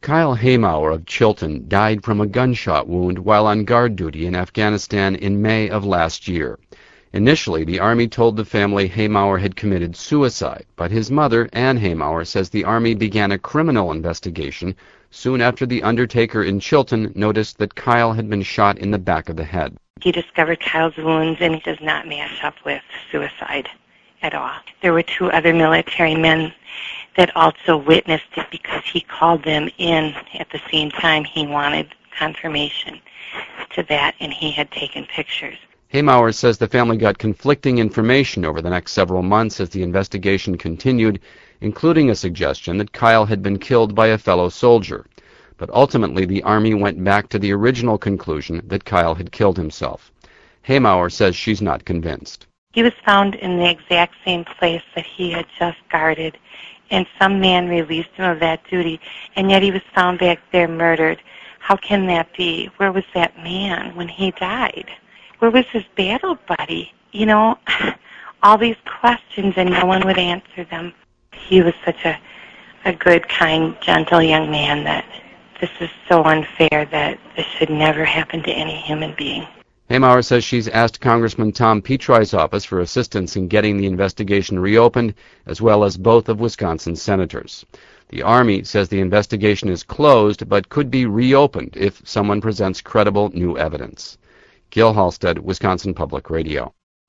Kyle Haymauer of Chilton died from a gunshot wound while on guard duty in Afghanistan in May of last year. Initially, the Army told the family Haymauer had committed suicide, but his mother, Ann Haymauer, says the Army began a criminal investigation soon after the undertaker in Chilton noticed that Kyle had been shot in the back of the head. He discovered Kyle's wounds, and it does not match up with suicide at all. There were 2 other military men that also witnessed it because he called them in at the same time. He wanted confirmation to that, and he had taken pictures. Haymauer says the family got conflicting information over the next several months as the investigation continued, including a suggestion that Kyle had been killed by a fellow soldier. But ultimately, the Army went back to the original conclusion that Kyle had killed himself. Haymauer says she's not convinced. He was found in the exact same place that he had just guarded, and some man released him of that duty, and yet he was found back there murdered. How can that be? Where was that man when he died? Where was his battle buddy? You know, all these questions, and no one would answer them. He was such a good, kind, gentle young man that this is so unfair that this should never happen to any human being. Haymauer says she's asked Congressman Tom Petroi's office for assistance in getting the investigation reopened, as well as both of Wisconsin's senators. The Army says the investigation is closed, but could be reopened if someone presents credible new evidence. Gil Halstead, Wisconsin Public Radio.